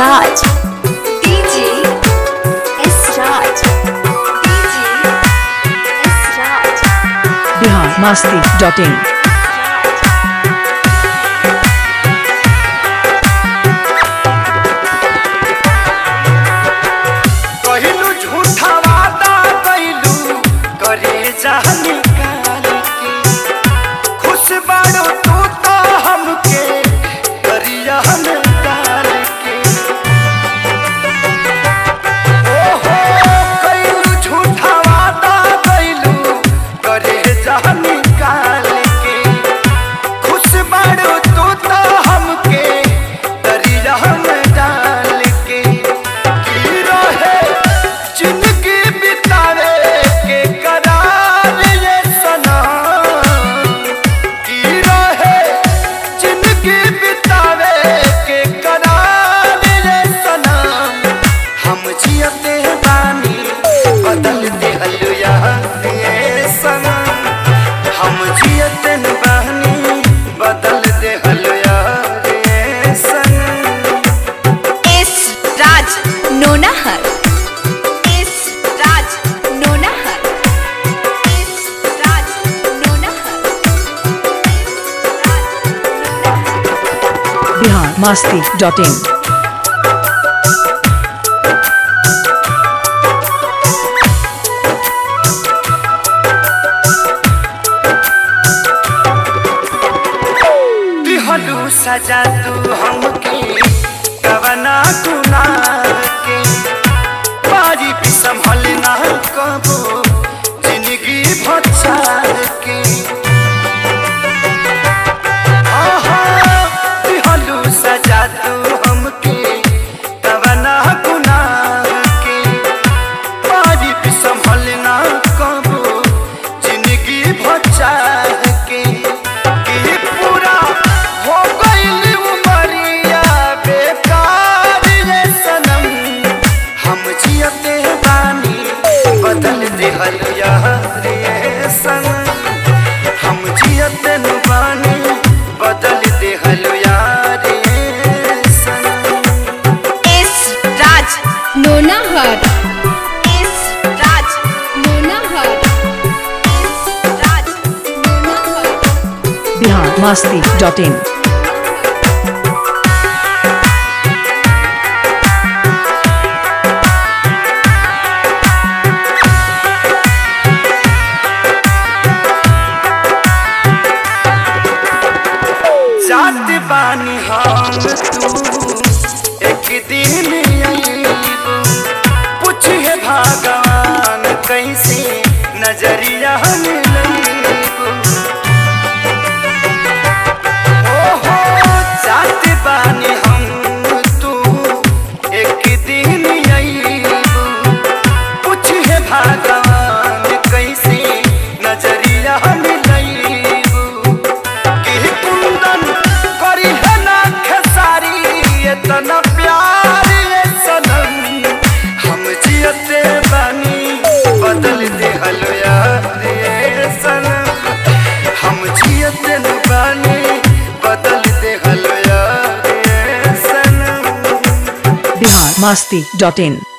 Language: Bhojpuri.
Raj, DJ S Raj, DJ S Raj, biharmasti.in biharmasti.in सजा तू हमके कवना गुनाह के बारी भी संभल ना कबो जिंदगी भचार के दिहलू सजा तू हमके कवना गुनाह के बारी भी संभल ना कबो जिंदगी भचार के बदल दे हलुया रे सन हम जियत नुबानी बदल दे हलुया रे सन S Raj Nonahar, S Raj Nonahar, S Raj Nonahar, biharmasti.in जात बानी हम तू एक दिन आईबो पूछे भगवान कैसे नजरिया मिलईबो ओहो जात बानी हम तू एक दिन आईबो पूछे भगवान कैसे नजरिया मिलईबो तना प्यार ये सनम हम जियते बानी बदल दे हलुया रे सनम हम जियते बानी बदल दे हलुया रे सनम biharmasti.in